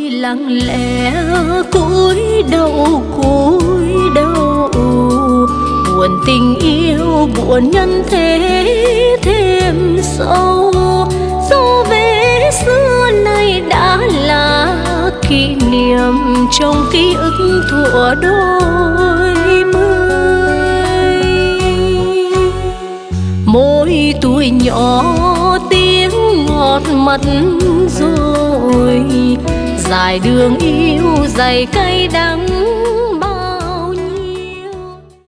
lặng lẽ cúi đầu buồn tình yêu buồn nhân thế thêm sâu. Dấu vết xưa nay đã là kỷ niệm trong ký ức thuở đôi mươi. Mỗi tuổi nhỏ tiếng ngọt mật rồi, dài đường yêu dày cay đắng